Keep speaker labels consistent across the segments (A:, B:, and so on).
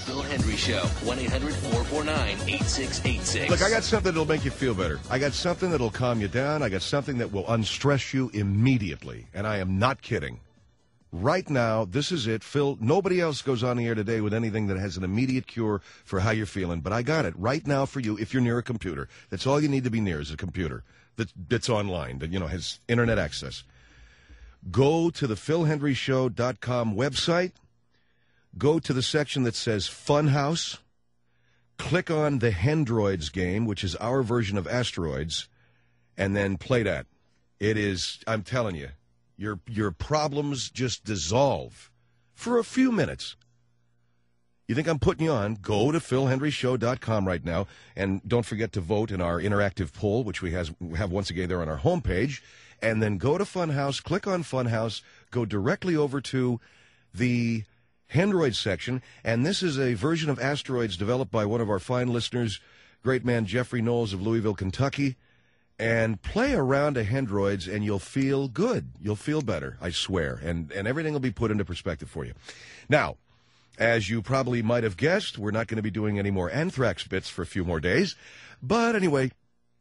A: Phil Hendry Show, 1-800-449-8686.
B: Look, I got something that'll make you feel better. I got something that'll calm you down. I got something that will unstress you immediately. And I am not kidding. Right now, this is it. Phil, nobody else goes on the air today with anything that has an immediate cure for how you're feeling. But I got it right now for you if you're near a computer. That's all you need to be near is a computer that's online, that, has internet access. Go to the PhilHenryShow.com website. Go to the section that says Funhouse. Click on the Hendroids game, which is our version of Asteroids, and then play that. It is, I'm telling you, your problems just dissolve for a few minutes. You think I'm putting you on? Go to PhilHenryShow.com right now, and don't forget to vote in our interactive poll, which we have once again there on our homepage, and then go to Funhouse, click on Funhouse, go directly over to the Hendroids section, and this is a version of Asteroids developed by one of our fine listeners, great man Jeffrey Knowles of Louisville, Kentucky. And play around a Hendroids, and you'll feel good. You'll feel better, I swear. And everything will be put into perspective for you. Now, as you probably might have guessed, we're not going to be doing any more Anthrax bits for a few more days. But anyway,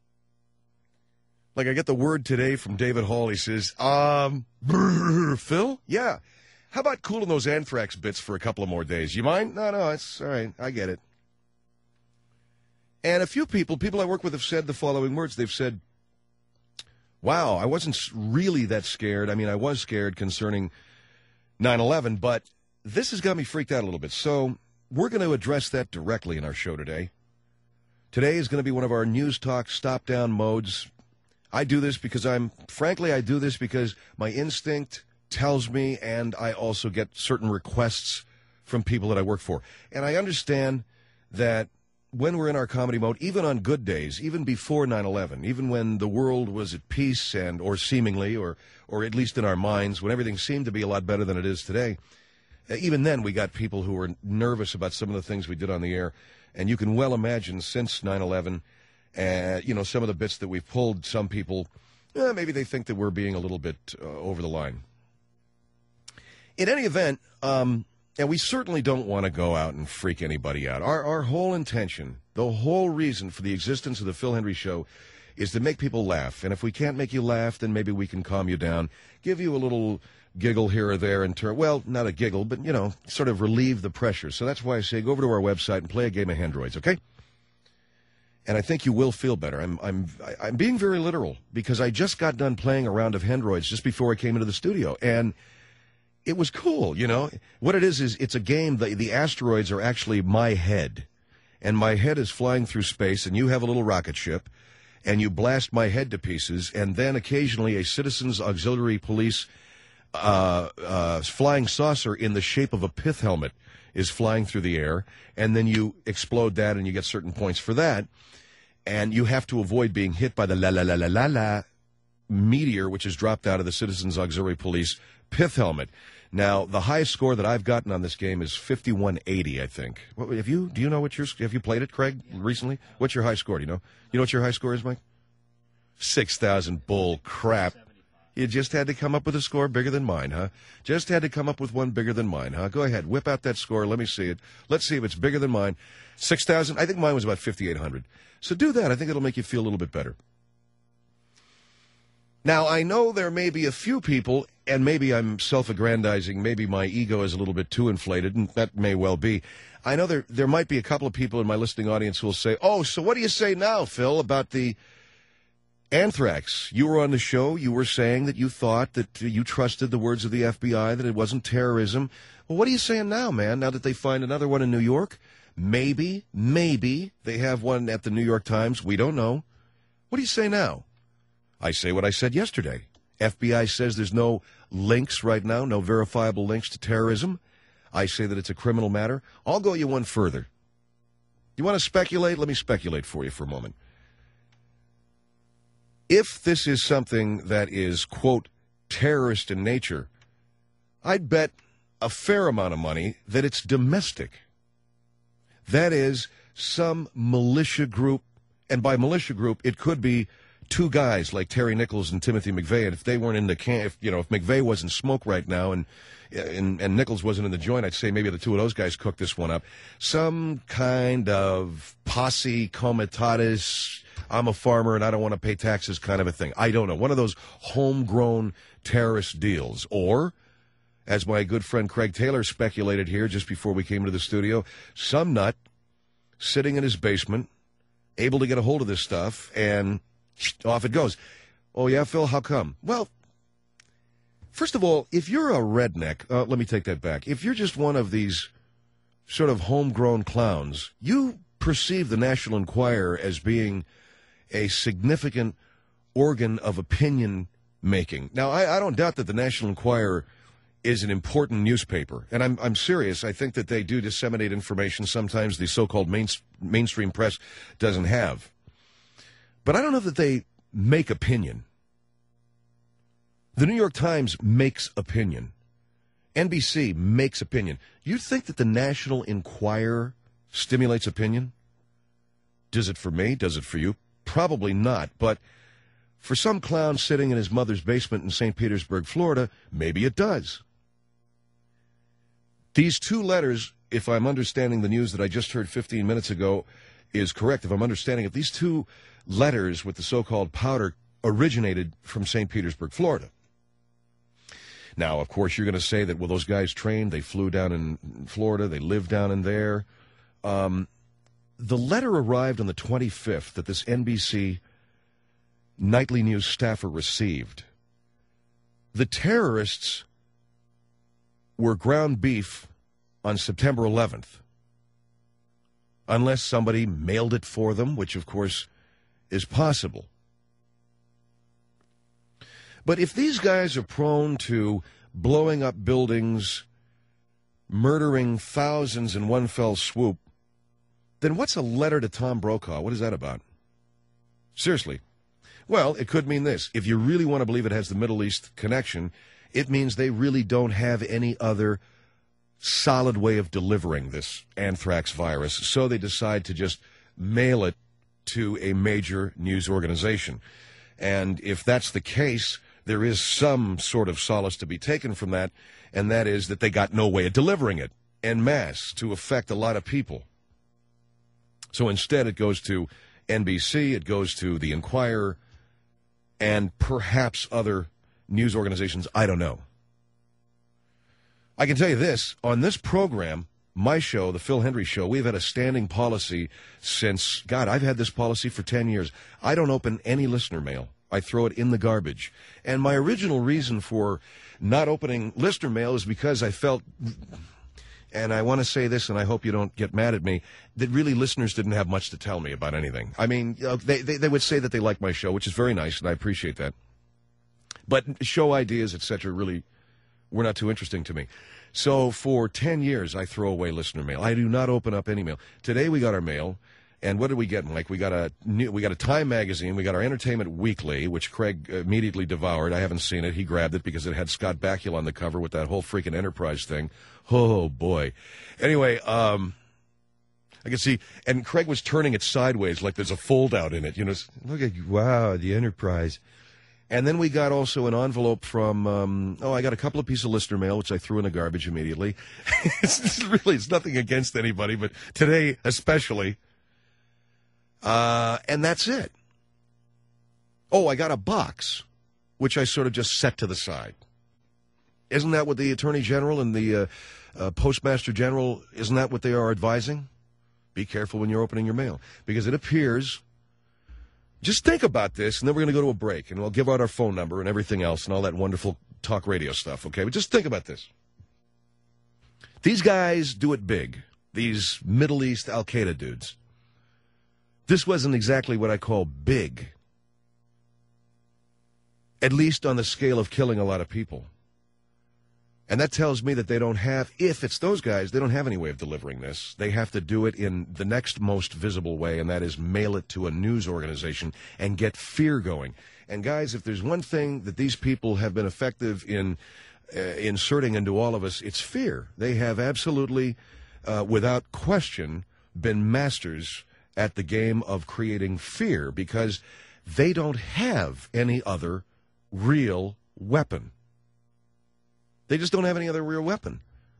B: I get the word today from David Hall. He says, Phil? Yeah. How about cooling those Anthrax bits for a couple of more days? You mind? No, it's all right. I get it. And a few people I work with have said the following words. They've said, wow, I wasn't really that scared. I mean, I was scared concerning 9/11, but this has got me freaked out a little bit. So we're going to address that directly in our show today. Today is going to be one of our News Talk stop-down modes. I do this because I do this because my instinct tells me, and I also get certain requests from people that I work for. And I understand that when we're in our comedy mode, even on good days, even before 9/11, even when the world was at peace or seemingly, or at least in our minds, when everything seemed to be a lot better than it is today, even then we got people who were nervous about some of the things we did on the air. And you can well imagine since 9/11, some of the bits that we've pulled, some people, maybe they think that we're being a little bit over the line. In any event, and we certainly don't want to go out and freak anybody out. Our whole intention, the whole reason for the existence of the Phil Hendry Show is to make people laugh. And if we can't make you laugh, then maybe we can calm you down, give you a little giggle here or there, well, not a giggle, but, sort of relieve the pressure. So that's why I say go over to our website and play a game of Hendroids, okay? And I think you will feel better. I'm being very literal because I just got done playing a round of Hendroids just before I came into the studio. And it was cool, What it is it's a game. The asteroids are actually my head. And my head is flying through space, and you have a little rocket ship, and you blast my head to pieces, and then occasionally a Citizens Auxiliary Police flying saucer in the shape of a pith helmet is flying through the air, and then you explode that, and you get certain points for that. And you have to avoid being hit by the la-la-la-la-la-la meteor, which is dropped out of the Citizens Auxiliary Police pith helmet. Now, the highest score that I've gotten on this game is 5180, I think. Do you know have you played it, Craig, recently? What's your high score? Do you know? You know what your high score is, Mike? 6,000. Bull crap. You just had to come up with a score bigger than mine, huh? Just had to come up with one bigger than mine, huh? Go ahead, whip out that score. Let me see it. Let's see if it's bigger than mine. 6,000. I think mine was about 5,800. So do that. I think it'll make you feel a little bit better. Now, I know there may be a few people, and maybe I'm self-aggrandizing, maybe my ego is a little bit too inflated, and that may well be. I know there might be a couple of people in my listening audience who will say, oh, so what do you say now, Phil, about the Anthrax? You were on the show, you were saying that you thought that you trusted the words of the FBI, that it wasn't terrorism. Well, what are you saying now, man, now that they find another one in New York? Maybe they have one at the New York Times. We don't know. What do you say now? I say what I said yesterday. FBI says there's no links right now, no verifiable links to terrorism. I say that it's a criminal matter. I'll go you one further. You want to speculate? Let me speculate for you for a moment. If this is something that is, quote, terrorist in nature, I'd bet a fair amount of money that it's domestic. That is, some militia group, and by militia group, it could be two guys like Terry Nichols and Timothy McVeigh, and if they weren't in the camp, if McVeigh wasn't smoke right now and Nichols wasn't in the joint, I'd say maybe the two of those guys cooked this one up. Some kind of posse comitatus, I'm a farmer and I don't want to pay taxes kind of a thing. I don't know. One of those homegrown terrorist deals. Or, as my good friend Craig Taylor speculated here just before we came to the studio, some nut sitting in his basement, able to get a hold of this stuff, and off it goes. Oh, yeah, Phil, how come? Well, first of all, if you're a redneck, let me take that back. If you're just one of these sort of homegrown clowns, you perceive the National Enquirer as being a significant organ of opinion making. Now, I don't doubt that the National Enquirer is an important newspaper, and I'm serious. I think that they do disseminate information sometimes the so-called mainstream press doesn't have. But I don't know that they make opinion. The New York Times makes opinion. NBC makes opinion. You think that the National Enquirer stimulates opinion? Does it for me? Does it for you? Probably not. But for some clown sitting in his mother's basement in St. Petersburg, Florida, maybe it does. These two letters, if I'm understanding the news that I just heard 15 minutes ago is correct, if I'm understanding it, these two letters with the so-called powder originated from St. Petersburg, Florida. Now, of course, you're going to say that, well, those guys trained, they flew down in Florida, they lived down in there. The letter arrived on the 25th that this NBC nightly news staffer received. The terrorists were ground beef on September 11th, unless somebody mailed it for them, which, of course, is possible. But if these guys are prone to blowing up buildings, murdering thousands in one fell swoop, then what's a letter to Tom Brokaw? What is that about? Seriously. Well, it could mean this. If you really want to believe it has the Middle East connection, it means they really don't have any other solid way of delivering this anthrax virus, so they decide to just mail it to a major news organization. And if that's the case, there is some sort of solace to be taken from that, and that is that they got no way of delivering it en masse to affect a lot of people. So instead it goes to NBC, it goes to the Enquirer, and perhaps other news organizations. I don't know. I can tell you this, on this program, my show, the Phil Hendrie Show, we've had a standing policy since, God, I've had this policy for 10 years. I don't open any listener mail. I throw it in the garbage. And my original reason for not opening listener mail is because I felt, and I want to say this, and I hope you don't get mad at me, that really listeners didn't have much to tell me about anything. I mean, they would say that they like my show, which is very nice, and I appreciate that. But show ideas, etc., really were not too interesting to me. So for 10 years, I throw away listener mail. I do not open up any mail. Today we got our mail, and what did we get, Mike? We got a Time magazine. We got our Entertainment Weekly, which Craig immediately devoured. I haven't seen it. He grabbed it because it had Scott Bakula on the cover with that whole freaking Enterprise thing. Oh, boy. Anyway, I can see, and Craig was turning it sideways like there's a fold-out in it. You know, look at, wow, the Enterprise. And then we got also an envelope from, I got a couple of pieces of listener mail, which I threw in the garbage immediately. It's nothing against anybody, but today especially. And that's it. Oh, I got a box, which I sort of just set to the side. Isn't that what the Attorney General and the Postmaster General, isn't that what they are advising? Be careful when you're opening your mail. Because it appears... Just think about this, and then we're going to go to a break, and we'll give out our phone number and everything else and all that wonderful talk radio stuff, okay? But just think about this. These guys do it big, these Middle East Al-Qaeda dudes. This wasn't exactly what I call big, at least on the scale of killing a lot of people. And that tells me that they don't have, if it's those guys, they don't have any way of delivering this. They have to do it in the next most visible way, and that is mail it to a news organization and get fear going. And guys, if there's one thing that these people have been effective in inserting into all of us, it's fear. They have absolutely, without question, been masters at the game of creating fear, because they don't have any other real weapon. They just don't have any other real weapon.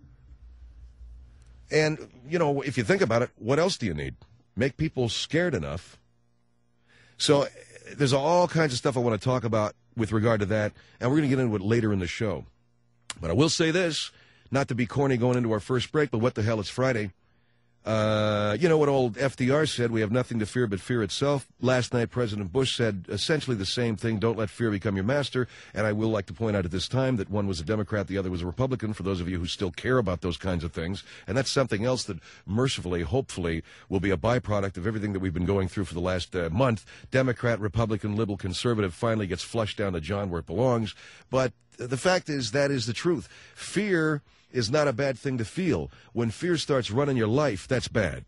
B: And, you know, if you think about it, what else do you need? Make people scared enough. So there's all kinds of stuff I want to talk about with regard to that, and we're going to get into it later in the show. But I will say this, not to be corny going into our first break, but what the hell, it's Friday. You know what old FDR said, we have nothing to fear but fear itself. Last night, President Bush said essentially the same thing, don't let fear become your master. And I will like to point out at this time that one was a Democrat, the other was a Republican, for those of you who still care about those kinds of things. And that's something else that mercifully, hopefully, will be a byproduct of everything that we've been going through for the last month. Democrat, Republican, liberal, conservative finally gets flushed down to John where it belongs. But the fact is, that is the truth. Fear is not a bad thing to feel. When fear starts running your life, that's bad.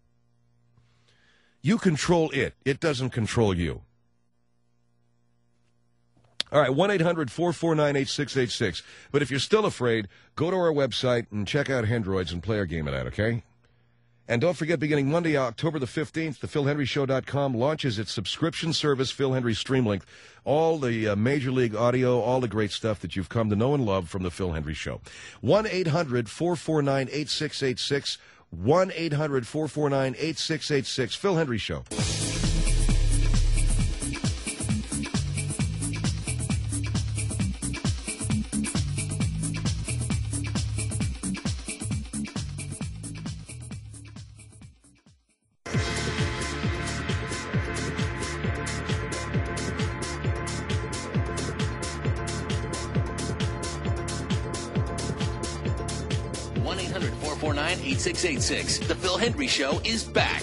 B: You control it. It doesn't control you. All right, 1-800-449-8686. But if you're still afraid, go to our website and check out Hendroids and play our game of that, okay? And don't forget, beginning Monday, October the 15th, the PhilHenryShow.com launches its subscription service, Phil Hendry Streamlink. All the Major League Audio, all the great stuff that you've come to know and love from the Phil Hendry Show. 1-800-449-8686. 1-800-449-8686. Phil Hendry Show.
A: The Phil Hendry Show is back.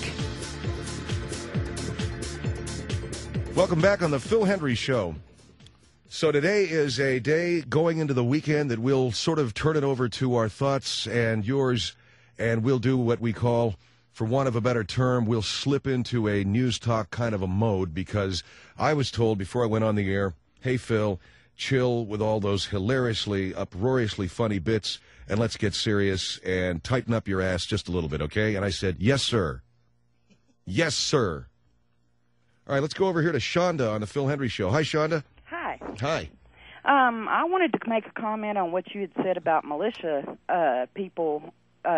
B: Welcome back on the Phil Hendry Show. So today is a day going into the weekend that we'll sort of turn it over to our thoughts and yours, and we'll do what we call, for want of a better term, we'll slip into a news talk kind of a mode, because I was told before I went on the air, hey, Phil, chill with all those hilariously, uproariously funny bits, and let's get serious and tighten up your ass just a little bit, okay? And I said, yes, sir. Yes, sir. All right, let's go over here to Shonda on the Phil Hendry Show. Hi, Shonda.
C: Hi.
B: Hi.
C: I wanted to make a comment on what you had said about militia people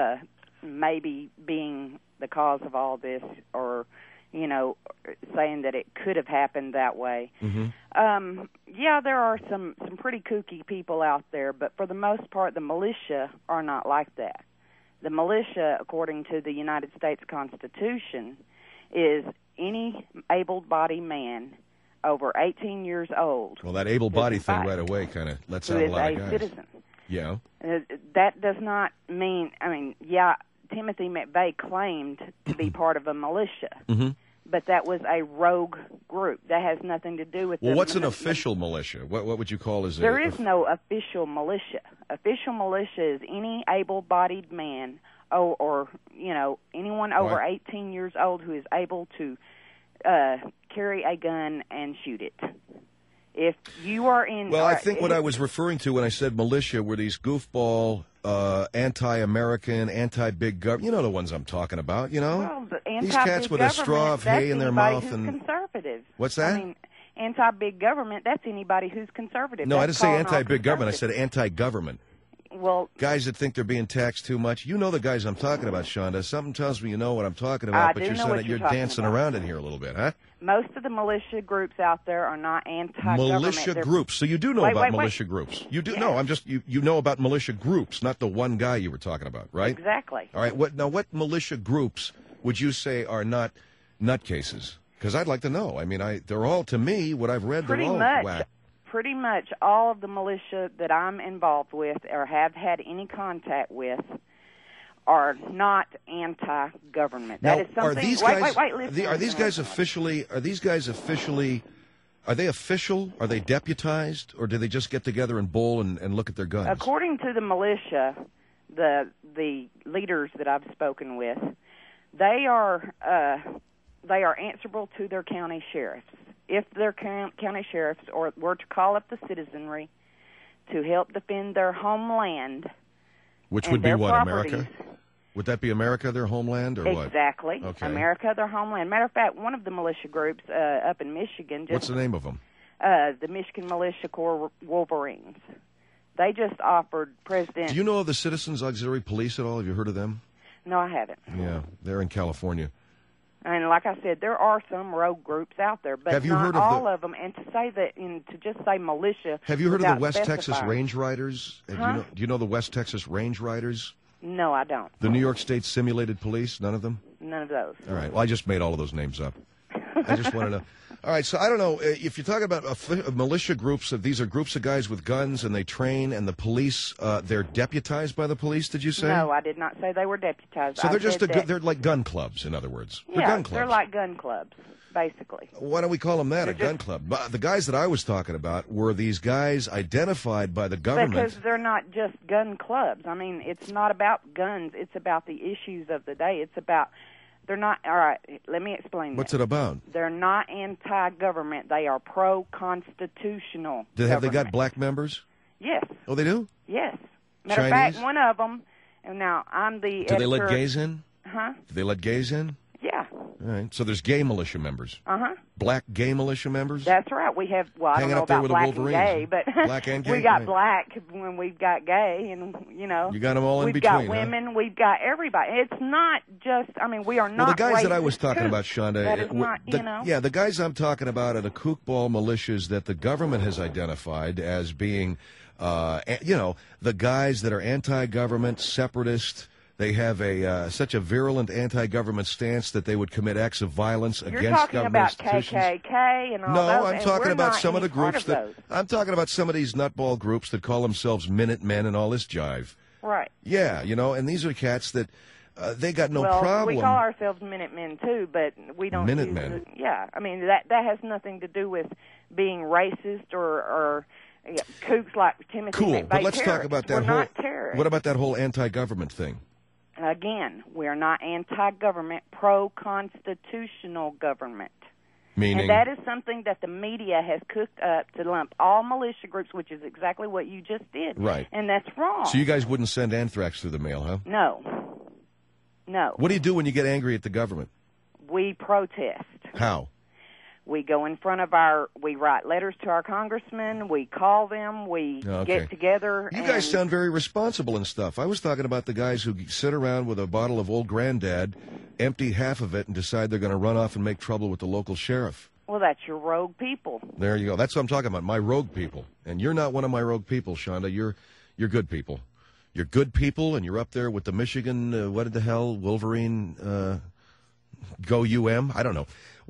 C: maybe being the cause of all this, or, you know, saying that it could have happened that way.
B: Mm-hmm.
C: Yeah, there are some pretty kooky people out there, but for the most part, the militia are not like that. The militia, according to the United States Constitution, is any able-bodied man over 18 years old.
B: Well, that able-bodied thing right away kind of lets out a lot of guys.
C: Who is a citizen.
B: Yeah.
C: That does not mean, yeah, Timothy McVeigh claimed to be part of a militia.
B: Mm-hmm.
C: But that was a rogue group. That has nothing to do with...
B: Well, what's an official militia? What would you call as a...
C: There is no official militia. Official militia is any able-bodied man or you know, anyone over 18 years old who is able to carry a gun and shoot it. If you are in...
B: Well, I think what I was referring to when I said militia were these goofball, anti-American, anti-big government. You know the ones I'm talking about, you know?
C: Well, the
B: these cats with a straw of hay in their mouth.
C: And conservative.
B: What's that?
C: I mean, anti-big government, that's anybody who's conservative.
B: No,
C: that's
B: I didn't say anti-big government. I said anti-government.
C: Well,
B: guys that think they're being taxed too much. You know the guys I'm talking about, Shonda. Something tells me you know what I'm talking about, but you're dancing around in here a little bit, huh?
C: Most of the militia groups out there are not anti-government.
B: Militia groups. So you do know about militia groups. You do.
C: Yes.
B: No, I'm just you know about militia groups, not the one guy you were talking about, right?
C: Exactly.
B: All right. What militia groups would you say are not nutcases? Because I'd like to know. I mean, they're all, to me, what I've read, they're all whack.
C: Pretty much all of the militia that I'm involved with or have had any contact with are not anti-government.
B: Now,
C: that is something.
B: Are these guys?
C: Listen,
B: are these guys officially? Are these guys officially? Are they official? Are they deputized, or do they just get together and bowl and look at their guns?
C: According to the militia, the leaders that I've spoken with, they are answerable to their county sheriffs. If their county sheriffs were to call up the citizenry to help defend their homeland,
B: which would be what, America? Would that be America, their homeland, or what?
C: Exactly.
B: Okay.
C: America, their homeland. Matter of fact, one of the militia groups up in Michigan.
B: What's the name of them?
C: The Michigan Militia Corps Wolverines. They just offered President...
B: Do you know of the Citizens Auxiliary Police at all? Have you heard of them?
C: No, I haven't.
B: Yeah, they're in California.
C: And like I said, there are some rogue groups out there, but
B: Have you
C: not
B: heard of
C: all of them. And to say that, to just say militia...
B: Have you heard of the West
C: without
B: Texas
C: specifying.
B: Range Riders?
C: Huh?
B: Do you know the West Texas Range Riders?
C: No, I don't.
B: The New York State Simulated Police? None of them?
C: None of those.
B: All right. Well, I just made all of those names up. I just want to know. All right, so I don't know. If you're talking about militia groups, these are groups of guys with guns, and they train, and the police, they're deputized by the police, did you say?
C: No, I did not say they were deputized.
B: So they're just
C: that,
B: they're like gun clubs, in other words.
C: Yeah,
B: they're gun clubs.
C: they're like gun clubs, basically.
B: Why don't we call them that,
C: They're
B: a gun club? The guys that I was talking about were these guys identified by the government.
C: Because they're not just gun clubs. I mean, it's not about guns. It's about the issues of the day. It's about... They're not... All right, let me explain
B: What's
C: this.
B: it about?
C: They're not anti-government. They are pro-constitutional
B: Have they got
C: government.
B: black members?
C: Yes.
B: Oh, they do?
C: Yes. Matter of
B: Chinese?
C: fact, one of them... And now, I'm the editor...
B: Do they let gays in?
C: Huh?
B: Do they let gays in?
C: Yeah.
B: All right. So there's gay militia members.
C: Uh-huh.
B: Black gay militia members?
C: That's right. We have, well, I
B: Hanging
C: don't know
B: up there
C: about
B: with the
C: black and
B: Wolverines.
C: gay, but
B: Black and gay?
C: we got
B: Right.
C: black when we've got gay, and, you know.
B: You got them all in
C: we've
B: between,
C: We've got women, we've got everybody. It's not just, I mean, we are not
B: Well, the guys that I
C: racist
B: was talking
C: kooks.
B: about, Shonda,
C: That is not,
B: the,
C: you know.
B: yeah, the guys I'm talking about are the kookball militias that the government has identified as being, the guys that are anti-government, separatist. They have such a virulent anti-government stance that they would commit acts of violence
C: You're
B: against
C: talking
B: government
C: about
B: institutions.
C: KKK and all
B: No,
C: those.
B: I'm
C: and
B: talking
C: we're
B: about
C: not
B: some of the
C: any part
B: groups
C: of those.
B: I'm talking about some of these nutball groups that call themselves Minutemen and all this jive.
C: Right.
B: Yeah, and these are cats that they got no
C: well,
B: problem.
C: we call ourselves Minutemen too, but we don't.
B: Minutemen.
C: Yeah, I mean that has nothing to do with being racist or kooks like Timothy
B: Cool,
C: McVeigh.
B: but let's talk
C: terrorists.
B: about that
C: We're
B: whole.
C: not terrorists.
B: What about that whole anti-government thing?
C: Again, we are not anti-government, pro-constitutional government.
B: Meaning,
C: And that is something that the media has cooked up to lump all militia groups, which is exactly what you just did.
B: Right.
C: And that's wrong.
B: so you guys wouldn't send anthrax through the mail, huh?
C: No.
B: What do you do when you get angry at the government?
C: We protest.
B: How?
C: We go in front of we write letters to our congressmen, we call them, we
B: Okay.
C: get together.
B: You guys sound very responsible and stuff. I was talking about the guys who sit around with a bottle of Old Granddad, empty half of it, and decide they're going to run off and make trouble with the local sheriff.
C: Well, that's your rogue people.
B: There you go. That's what I'm talking about, my rogue people. And you're not one of my rogue people, Shonda. You're good people. You're good people, and you're up there with the Michigan, what the hell, Wolverine, go UM? I don't know.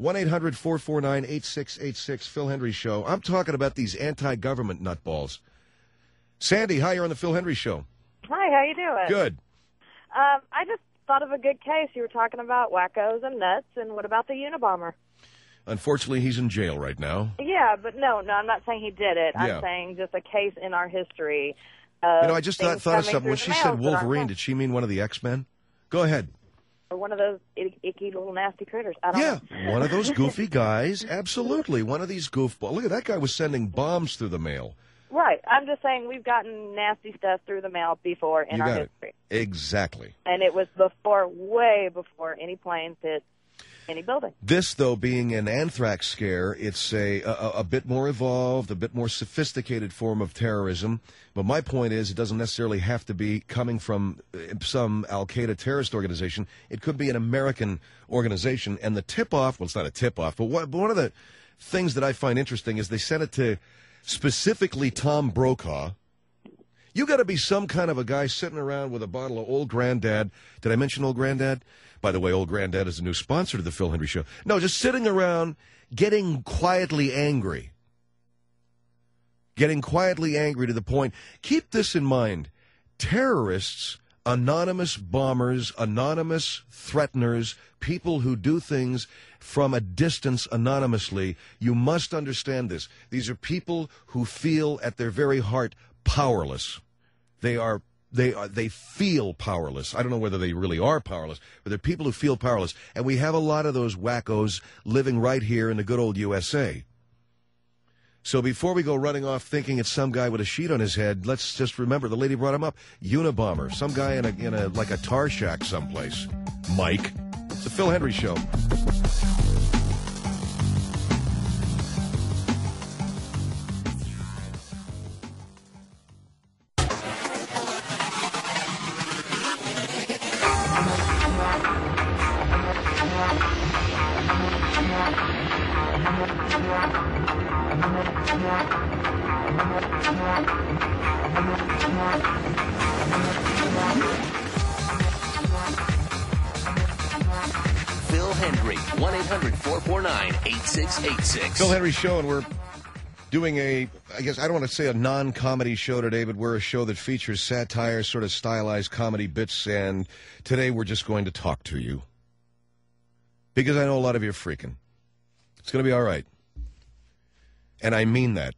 B: 1-800-449-8686, Phil Hendry Show. I'm talking about these anti-government nutballs. Sandy, hi, you're on the Phil Hendry Show.
D: Hi, how you doing?
B: Good.
D: I just thought of a good case. You were talking about wackos and nuts, and what about the Unabomber?
B: Unfortunately, he's in jail right now.
D: Yeah, but no, I'm not saying he did it.
B: Yeah.
D: I'm saying just a case in our history.
B: I just thought of something. When she said Wolverine, did she mean one of the X-Men? Go ahead.
D: Or one of those icky little nasty critters. I don't know.
B: One of those goofy guys. Absolutely. One of these goofballs. Look at that guy was sending bombs through the mail.
D: Right. I'm just saying we've gotten nasty stuff through the mail before in our history.
B: Exactly.
D: And it was way before any planes hit any building.
B: This, though, being an anthrax scare, it's a bit more evolved, a bit more sophisticated form of terrorism. But my point is, it doesn't necessarily have to be coming from some Al-Qaeda terrorist organization. It could be an American organization. And the tip-off, well, it's not a tip-off, but one of the things that I find interesting is they sent it to specifically Tom Brokaw. You got to be some kind of a guy sitting around with a bottle of Old Granddad. Did I mention Old Granddad? By the way, Old Granddad is a new sponsor to the Phil Hendry Show. No, just sitting around getting quietly angry. Getting quietly angry to the point. Keep this in mind. Terrorists, anonymous bombers, anonymous threateners, people who do things from a distance anonymously, you must understand this. These are people who feel at their very heart powerless. They feel powerless. I don't know whether they really are powerless, but they're people who feel powerless. And we have a lot of those wackos living right here in the good old USA. So before we go running off thinking it's some guy with a sheet on his head, let's just remember the lady brought him up. Unabomber, some guy in a like a tar shack someplace. Mike, it's the Phil Hendry Show.
A: Phil Hendry, 1-800-449-8686.
B: Phil Hendry Show, and we're doing I guess I don't want to say a non-comedy show today, but we're a show that features satire, sort of stylized comedy bits, and today we're just going to talk to you. Because I know a lot of you are freaking. It's going to be all right. And I mean that.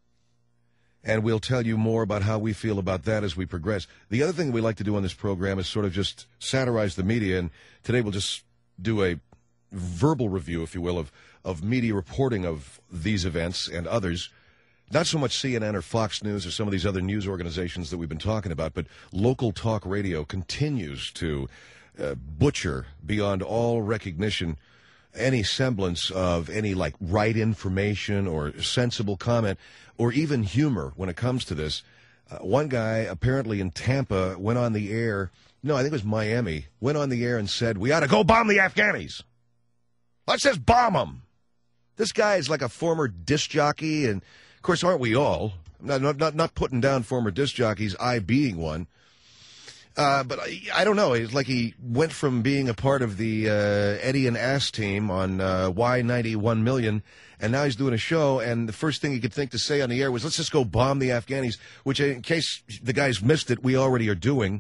B: And we'll tell you more about how we feel about that as we progress. The other thing we like to do on this program is sort of just satirize the media, and today we'll just do a verbal review, if you will, of media reporting of these events and others. Not so much CNN or Fox News or some of these other news organizations that we've been talking about, but local talk radio continues to butcher beyond all recognition any semblance of any like right information or sensible comment or even humor when it comes to this. One guy apparently in Tampa went on the air. No, I think it was Miami. Went on the air and said, "We ought to go bomb the Afghanis. Let's just bomb them." This guy is like a former disc jockey, and of course, aren't we all? Not putting down former disc jockeys, I being one. But I don't know. It's like he went from being a part of the Eddie and Ass team on Y91 Million, and now he's doing a show, and the first thing he could think to say on the air was, "Let's just go bomb the Afghanis," which, in case the guys missed it, we already are doing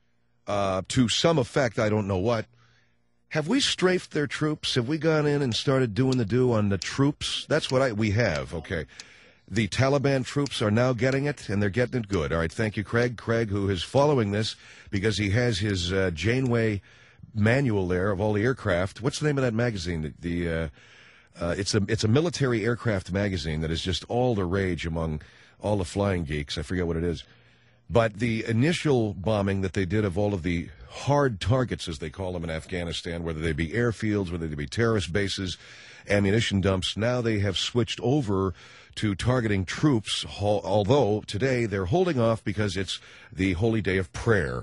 B: to some effect. I don't know what. Have we strafed their troops? Have we gone in and started doing the do on the troops? That's what we have, okay. The Taliban troops are now getting it, and they're getting it good. All right, thank you, Craig. Craig, who is following this because he has his Janeway manual there of all the aircraft. What's the name of that magazine? It's a military aircraft magazine that is just all the rage among all the flying geeks. I forget what it is. But the initial bombing that they did of all of the hard targets, as they call them in Afghanistan, whether they be airfields, whether they be terrorist bases, ammunition dumps, now they have switched over to targeting troops, although today they're holding off because it's the holy day of prayer.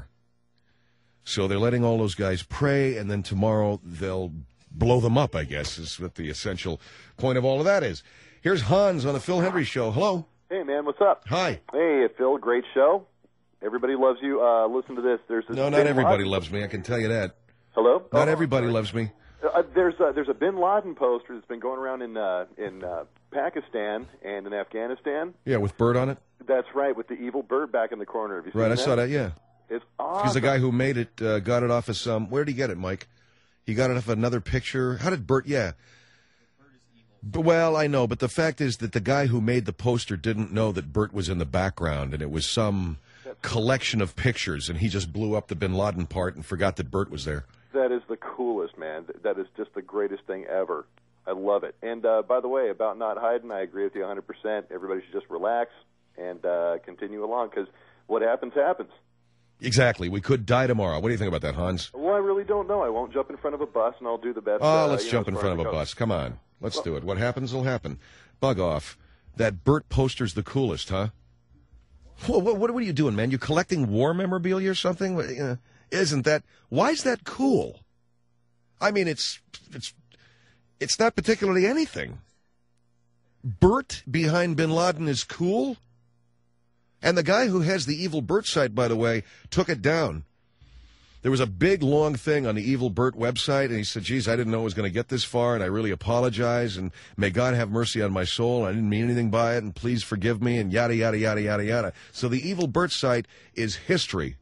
B: So they're letting all those guys pray, and then tomorrow they'll blow them up, I guess, is what the essential point of all of that is. Here's Hans on the Phil Hendry Show. Hello.
E: Hey, man, what's up?
B: Hi.
E: Hey, Phil, great show. Everybody loves you. Listen to this. There's this.
B: No, not everybody loves me. I can tell you that.
E: Hello?
B: Not everybody loves me.
E: There's a Bin Laden poster that's been going around in Pakistan and in Afghanistan.
B: Yeah, with bird on it?
E: That's right, with the evil bird back in the corner. Have you seen
B: Right,
E: that?
B: I saw that, yeah.
E: It's awesome.
B: Because the guy who made it got it off of some... Where did he get it, Mike? He got it off another picture. How did Bert... Yeah. Well, I know, but the fact is that the guy who made the poster didn't know that Bert was in the background, and it was some collection of pictures, and he just blew up the Bin Laden part and forgot that Bert was there.
E: That is the coolest, man. That is just the greatest thing ever. I love it. And by the way, about not hiding, I agree with you 100%. Everybody should just relax and continue along, because what happens, happens.
B: Exactly. We could die tomorrow. What do you think about that, Hans?
E: Well, I really don't know. I won't jump in front of a bus, and I'll do the best.
B: Oh, let's jump in front of a bus. Come on. Let's do it. What happens will happen. Bug off. That Bert poster's the coolest, huh? What are you doing, man? You collecting war memorabilia or something? Isn't that... Why is that cool? I mean, it's not particularly anything. Bert behind Bin Laden is cool? And the guy who has the Evil Bert site, by the way, took it down. There was a big, long thing on the Evil Bert website, and he said, geez, I didn't know it was going to get this far, and I really apologize, and may God have mercy on my soul. I didn't mean anything by it, and please forgive me, and yada, yada, yada, yada, yada. So the Evil Bert site is history.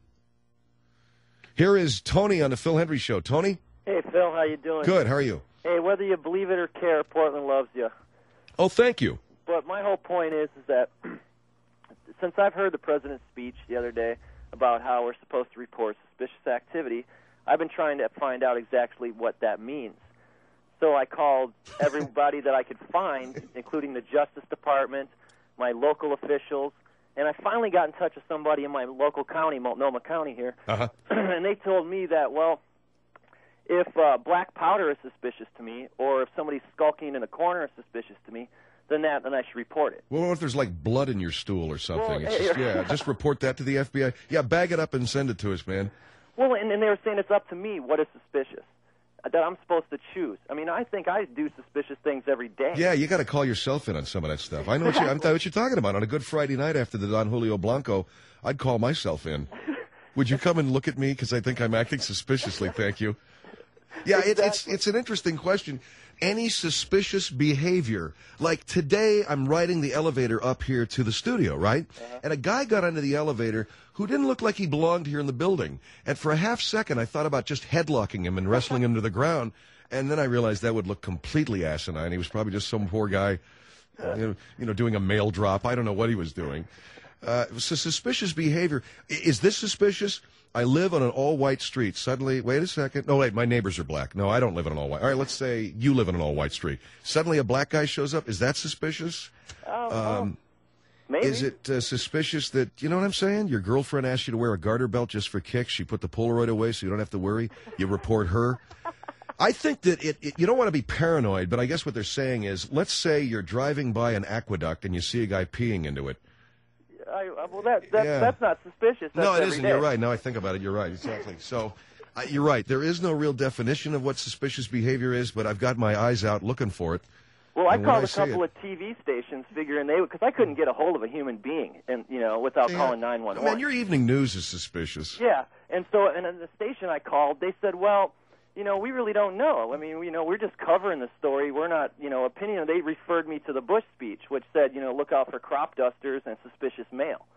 B: Here is Tony on the Phil Hendry Show. Tony?
F: Hey, Phil, how you doing?
B: Good, how are you?
F: Hey, whether you believe it or care, Portland loves you.
B: Oh, thank you.
F: But my whole point is that since I've heard the president's speech the other day about how we're supposed to report suspicious activity, I've been trying to find out exactly what that means. so I called everybody that I could find, including the Justice Department, my local officials, and I finally got in touch with somebody in my local county, Multnomah County here, and they told me that, well, if black powder is suspicious to me, or if somebody's skulking in a corner is suspicious to me, then I should report it.
B: Well, what if there's like blood in your stool or something?
F: Well,
B: It's just, just report that to the FBI. Yeah, bag it up and send it to us, man.
F: Well, and they were saying it's up to me what is suspicious, that I'm supposed to choose. I mean, I think I do suspicious things every day.
B: Yeah, you got to call yourself in on some of that stuff. I know what you're talking about. On a good Friday night after the Don Julio Blanco, I'd call myself in. Would you come and look at me because I think I'm acting suspiciously? Thank you. Yeah,
F: Exactly.
B: it's an interesting question. Any suspicious behavior, like today, I'm riding the elevator up here to the studio, right? And a guy got into the elevator who didn't look like he belonged here in the building. And for a half second, I thought about just headlocking him and wrestling him to the ground. And then I realized that would look completely asinine. He was probably just some poor guy, doing a mail drop. I don't know what he was doing. So suspicious behavior. Is this suspicious? I live on an all-white street. Suddenly, wait a second. No, wait, my neighbors are black. No, I don't live on an all-white. All right, let's say you live on an all-white street. Suddenly a black guy shows up. Is that suspicious?
F: Maybe.
B: Is it suspicious that, you know what I'm saying? Your girlfriend asked you to wear a garter belt just for kicks. She put the Polaroid away so you don't have to worry. You report her. I think that you don't want to be paranoid, but I guess what they're saying is, let's say you're driving by an aqueduct and you see a guy peeing into it.
F: That's not suspicious. That's
B: No, it
F: every
B: isn't.
F: day.
B: You're right. Now I think about it, you're right. Exactly. So you're right. There is no real definition of what suspicious behavior is, but I've got my eyes out looking for it.
F: Well, I
B: And when
F: called
B: I
F: a
B: see
F: couple
B: it-
F: of TV stations figuring because I couldn't get a hold of a human being, and without calling 911.
B: Man, your evening news is suspicious.
F: Yeah, and then the station I called, they said, well, we really don't know. I mean, we're just covering the story. We're not, opinion. They referred me to the Bush speech, which said, look out for crop dusters and suspicious mail.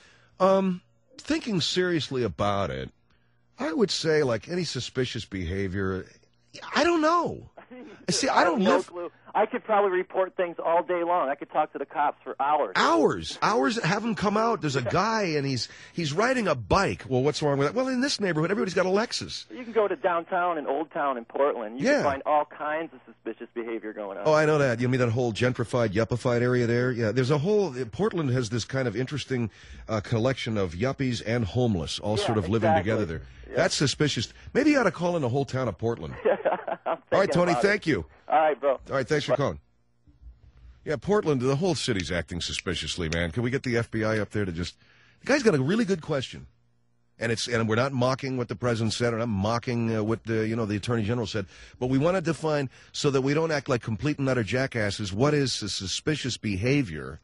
B: Thinking seriously about it, I would say, like any suspicious behavior, I don't know. See, I don't
F: have no
B: live...
F: clue. I could probably report things all day long. I could talk to the cops for hours.
B: Hours have him come out. There's a guy, and he's riding a bike. Well, what's wrong with that? Well, in this neighborhood, everybody's got a Lexus.
F: You can go to downtown and Old Town in Portland. You
B: Yeah.
F: can find all kinds of suspicious behavior going on.
B: Oh, I know that. You mean that whole gentrified, yuppified area there? Yeah, there's a whole... Portland has this kind of interesting collection of yuppies and homeless all sort of living
F: exactly.
B: together there. Yeah. That's suspicious. Maybe you ought to call in the whole town of Portland.
F: All
B: right, Tony, thank you.
F: All right, bro.
B: All right, thanks for calling. Yeah, Portland, the whole city's acting suspiciously, man. Can we get the FBI up there to just... The guy's got a really good question. And we're not mocking what the president said, or not mocking what the attorney general said, but we want to define, so that we don't act like complete and utter jackasses, what is the suspicious behavior.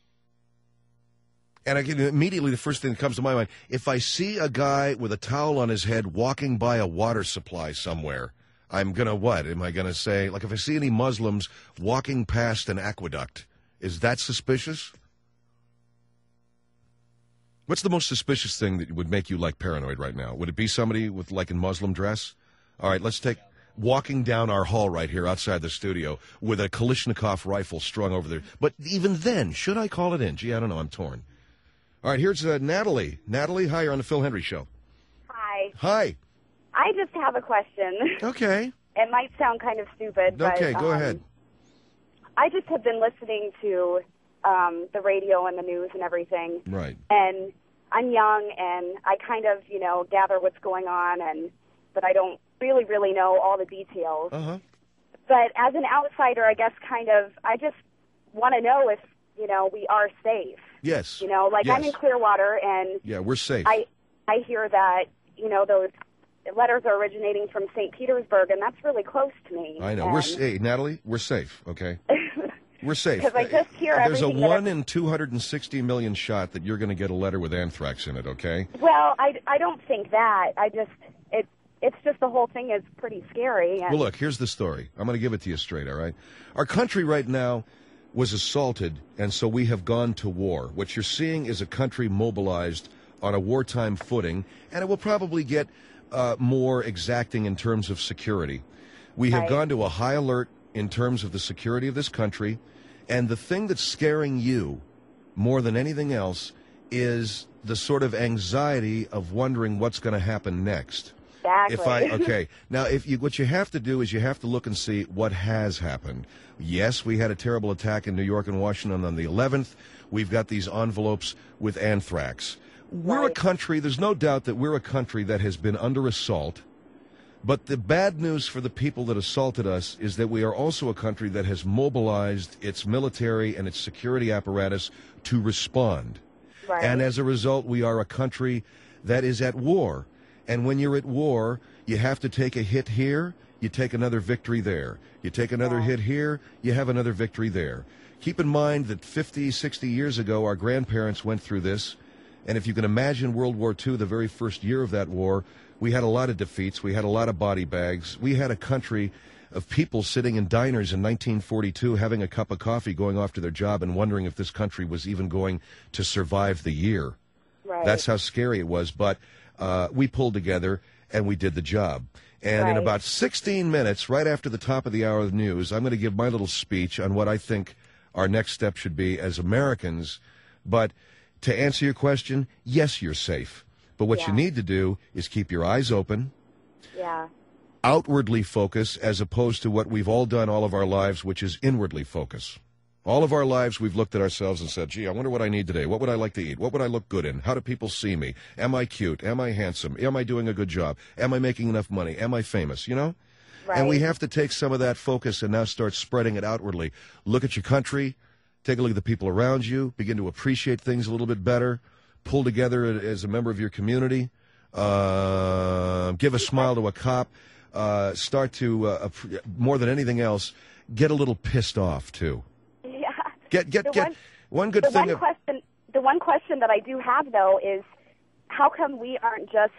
B: And immediately the first thing that comes to my mind, if I see a guy with a towel on his head walking by a water supply somewhere, I'm going to what? Am I going to say, like if I see any Muslims walking past an aqueduct, is that suspicious? What's the most suspicious thing that would make you like paranoid right now? Would it be somebody with like in Muslim dress? All right, let's take walking down our hall right here outside the studio with a Kalashnikov rifle strung over there. But even then, should I call it in? Gee, I don't know. I'm torn. All right, here's Natalie. Natalie, hi, you're on the Phil Hendry Show.
G: Hi.
B: Hi.
G: I just have a question.
B: Okay.
G: It might sound kind of stupid, but...
B: Okay, go ahead.
G: I just have been listening to the radio and the news and everything.
B: Right.
G: And I'm young, and I kind of, gather what's going on, but I don't really know all the details.
B: Uh-huh.
G: But as an outsider, I guess I just want to know if, we are safe.
B: Yes.
G: Like
B: Yes.
G: I'm in Clearwater, and
B: Yeah, we're safe.
G: I hear that, those letters are originating from St. Petersburg, and that's really close to me.
B: I know.
G: And
B: Hey, Natalie, we're safe, okay? We're safe.
G: Because I just hear
B: There's a
G: everything that
B: 1 in 260 million shot that you're going to get a letter with anthrax in it, okay?
G: Well, I don't think that. It's just the whole thing is pretty scary. And
B: Well, look, here's the story. I'm going to give it to you straight, all right? Our country right now was assaulted, and so we have gone to war. What you're seeing is a country mobilized on a wartime footing, and it will probably get more exacting in terms of security. We have
G: Right.
B: gone to a high alert in terms of the security of this country, and the thing that's scaring you more than anything else is the sort of anxiety of wondering what's going to happen next.
G: Exactly.
B: Okay. Now, what you have to do is you have to look and see what has happened. Yes, we had a terrible attack in New York and Washington on the 11th. We've got these envelopes with anthrax. We're a country, there's no doubt that we're a country that has been under assault. But the bad news for the people that assaulted us is that we are also a country that has mobilized its military and its security apparatus to respond.
G: Right.
B: And as a result, we are a country that is at war. And when you're at war, you have to take a hit here, you take another victory there. You take another hit here, you have another victory there. Keep in mind that 50, 60 years ago, our grandparents went through this. And if you can imagine World War II, the very first year of that war, we had a lot of defeats. We had a lot of body bags. We had a country of people sitting in diners in 1942 having a cup of coffee, going off to their job and wondering if this country was even going to survive the year.
G: Right.
B: That's how scary it was. But we pulled together and we did the job. And in about 16 minutes, right after the top of the hour of the news, I'm going to give my little speech on what I think our next step should be as Americans. But to answer your question, yes, you're safe. But what you need to do is keep your eyes open, outwardly focus, as opposed to what we've all done all of our lives, which is inwardly focus. All of our lives, we've looked at ourselves and said, gee, I wonder what I need today. What would I like to eat? What would I look good in? How do people see me? Am I cute? Am I handsome? Am I doing a good job? Am I making enough money? Am I famous? You know?
G: Right.
B: And we have to take some of that focus and now start spreading it outwardly. Look at your country. Take a look at the people around you. Begin to appreciate things a little bit better. Pull together as a member of your community. Give a smile to a cop. Start to, more than anything else, get a little pissed off, too.
G: Yeah.
B: One good thing.
G: The one question that I do have, though, is how come we aren't just,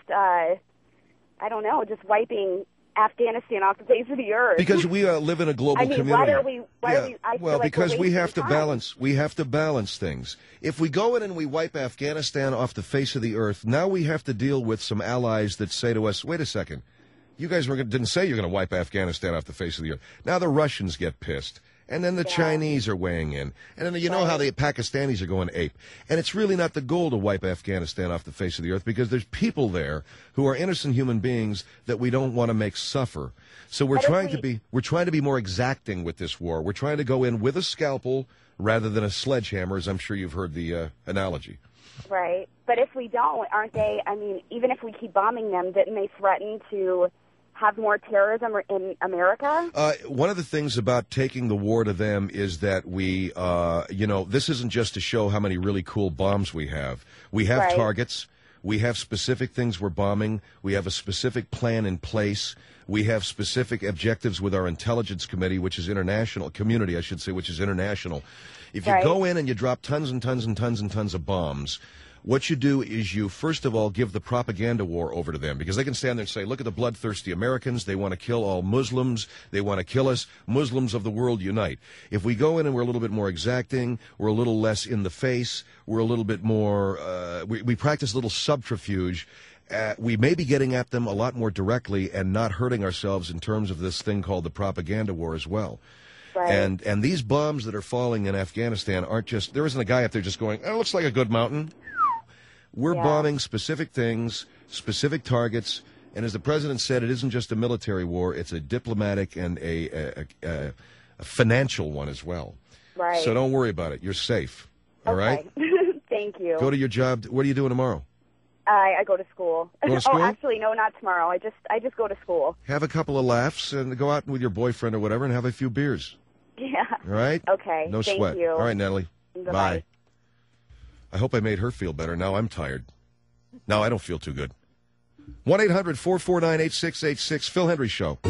G: just wiping Afghanistan off the face of the earth?
B: Because we live in a global community.
G: Why are we?
B: Because we have to balance. We have to balance things. If we go in and we wipe Afghanistan off the face of the earth, now we have to deal with some allies that say to us, "Wait a second, you guys didn't say you're going to wipe Afghanistan off the face of the earth." Now the Russians get pissed. And then the Chinese are weighing in. And then you know how the Pakistanis are going ape. And it's really not the goal to wipe Afghanistan off the face of the earth because there's people there who are innocent human beings that we don't want to make suffer. So we're trying to be more exacting with this war. We're trying to go in with a scalpel rather than a sledgehammer, as I'm sure you've heard the analogy.
G: Right. But if we don't, aren't they, even if we keep bombing them, didn't they threaten to have more terrorism in America?
B: One of the things about taking the war to them is that we, this isn't just to show how many really cool bombs we have. We have targets. We have specific things we're bombing. We have a specific plan in place. We have specific objectives with our intelligence committee, which is international, community, I should say, which is international. If you go in and you drop tons and tons and tons and tons of bombs, what you do is you, first of all, give the propaganda war over to them, because they can stand there and say, look at the bloodthirsty Americans. They want to kill all Muslims. They want to kill us. Muslims of the world unite. If we go in and we're a little bit more exacting, we're a little less in the face, we're a little bit more, we practice a little subterfuge, we may be getting at them a lot more directly and not hurting ourselves in terms of this thing called the propaganda war as well.
G: Right.
B: And these bombs that are falling in Afghanistan aren't just, there isn't a guy up there just going, oh, it looks like a good mountain. We're bombing specific things, specific targets, and as the president said, it isn't just a military war, it's a diplomatic and a financial one as well.
G: Right.
B: So don't worry about it. You're safe. All right?
G: Thank you.
B: Go to your job. What are you doing tomorrow?
G: I go to school.
B: Go to school?
G: Oh, actually, no, not tomorrow. I just go to school.
B: Have a couple of laughs and go out with your boyfriend or whatever and have a few beers.
G: Yeah.
B: All right?
G: Okay.
B: No
G: Thank
B: sweat.
G: you.
B: All right, Natalie.
G: Bye-bye.
B: Bye. I hope I made her feel better. Now I'm tired. Now I don't feel too good. 1-800-449-8686, Phil Hendry Show.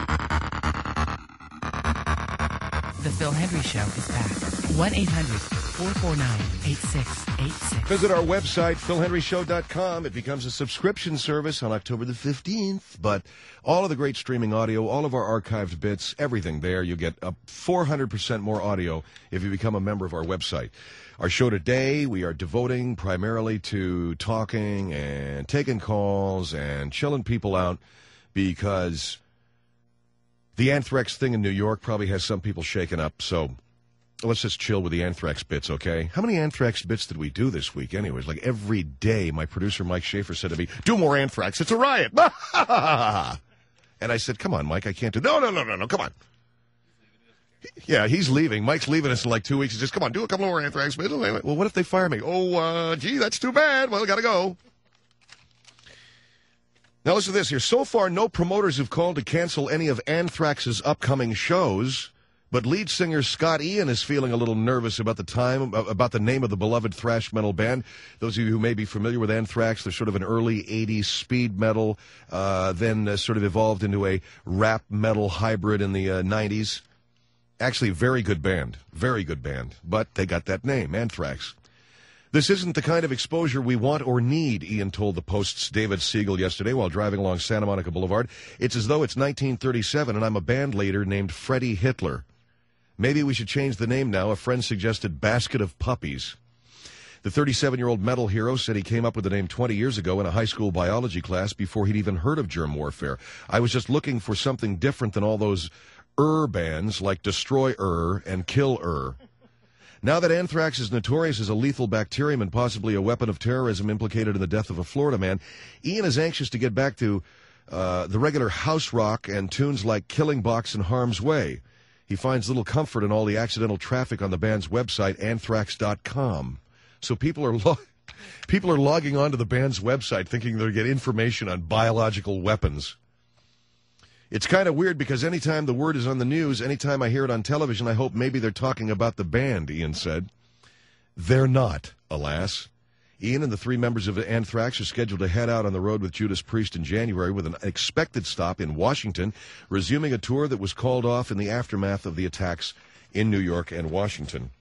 H: The Phil Hendry Show is back. 1-800 1-800-449-8686.
B: Visit our website, philhenryshow.com. It becomes a subscription service on October the 15th. But all of the great streaming audio, all of our archived bits, everything there. You get 400% more audio if you become a member of our website. Our show today, we are devoting primarily to talking and taking calls and chilling people out because the anthrax thing in New York probably has some people shaken up. So let's just chill with the anthrax bits, okay? How many anthrax bits did we do this week anyways? Like every day, my producer Mike Schaefer said to me, do more anthrax. It's a riot. And I said, come on, Mike, I can't do... No, come on. Yeah, he's leaving. Mike's leaving us in like 2 weeks. He says, come on, do a couple more anthrax bits. Well, what if they fire me? Oh, gee, that's too bad. Well, gotta go. Now listen to this here. So far, no promoters have called to cancel any of Anthrax's upcoming shows, but lead singer Scott Ian is feeling a little nervous about the name of the beloved thrash metal band. Those of you who may be familiar with Anthrax, they're sort of an early 80s speed metal, then sort of evolved into a rap metal hybrid in the 90s. Actually, very good band, but they got that name, Anthrax. This isn't the kind of exposure we want or need, Ian told the Post's David Siegel yesterday while driving along Santa Monica Boulevard. It's as though it's 1937 and I'm a band leader named Freddie Hitler. Maybe we should change the name now. A friend suggested Basket of Puppies. The 37-year-old metal hero said he came up with the name 20 years ago in a high school biology class before he'd even heard of germ warfare. I was just looking for something different than all those bands like Destroy and Kill. Now that anthrax is notorious as a lethal bacterium and possibly a weapon of terrorism implicated in the death of a Florida man, Ian is anxious to get back to the regular house rock and tunes like Killing Box and Harm's Way. He finds little comfort in all the accidental traffic on the band's website, anthrax.com. So people are logging onto the band's website thinking they'll get information on biological weapons. It's kind of weird because anytime the word is on the news, anytime I hear it on television, I hope maybe they're talking about the band, Ian said. They're not, alas. Ian and the three members of Anthrax are scheduled to head out on the road with Judas Priest in January with an expected stop in Washington, resuming a tour that was called off in the aftermath of the attacks in New York and Washington.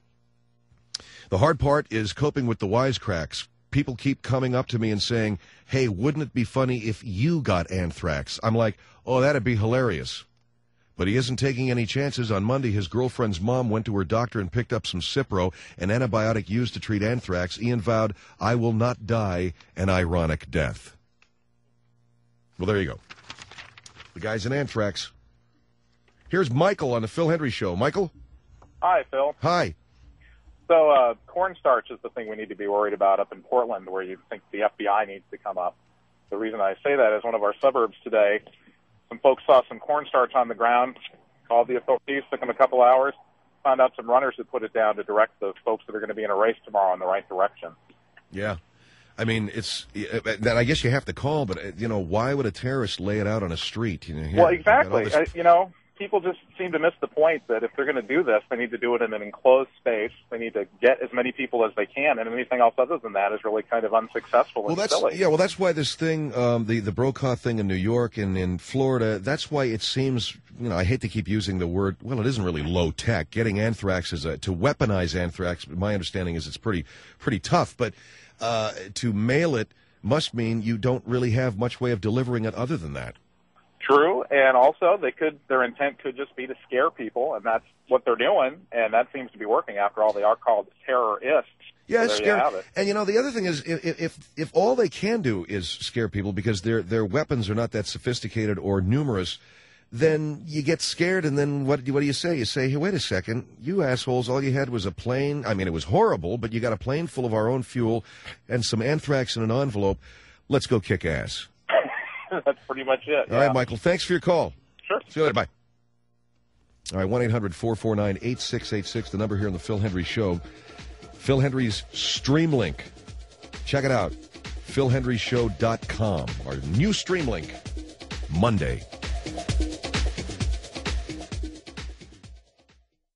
B: The hard part is coping with the wisecracks. People keep coming up to me and saying, hey, wouldn't it be funny if you got anthrax? I'm like, oh, that'd be hilarious. But he isn't taking any chances. On Monday, his girlfriend's mom went to her doctor and picked up some Cipro, an antibiotic used to treat anthrax. Ian vowed, I will not die an ironic death. Well, there you go. The guy's in anthrax. Here's Michael on the Phil Hendry Show. Michael?
I: Hi, Phil.
B: Hi.
I: So cornstarch is the thing we need to be worried about up in Portland, where you think the FBI needs to come up. The reason I say that is one of our suburbs today, some folks saw some cornstarch on the ground, called the authorities, took them a couple hours, found out some runners had put it down to direct the folks that are going to be in a race tomorrow in the right direction.
B: Yeah. I mean, that I guess you have to call, but, why would a terrorist lay it out on a street?
I: Well, exactly. People just seem to miss the point that if they're going to do this, they need to do it in an enclosed space. They need to get as many people as they can, and anything else other than that is really kind of unsuccessful and silly.
B: Yeah, well, that's why this thing, the Brokaw thing in New York and in Florida, that's why it seems, I hate to keep using the word, well, it isn't really low tech. Getting anthrax to weaponize anthrax, my understanding is it's pretty tough, but to mail it must mean you don't really have much way of delivering it other than that.
I: True, and also their intent could just be to scare people, and that's what they're doing, and that seems to be working. After all, they are called terrorists.
B: Yeah,
I: so
B: it's scary. And the other thing is, if all they can do is scare people because their weapons are not that sophisticated or numerous, then you get scared, and then what do you say? You say, hey, wait a second, you assholes, all you had was a plane. I mean, it was horrible, but you got a plane full of our own fuel and some anthrax in an envelope. Let's go kick ass.
I: That's pretty much it.
B: All right, Michael, thanks for your call.
I: Sure.
B: See you later. Bye. All right, 1-800-449-8686, the number here on the Phil Hendry Show. Phil Hendry's Stream Link. Check it out. PhilHendryShow.com. Our new Stream Link. Monday.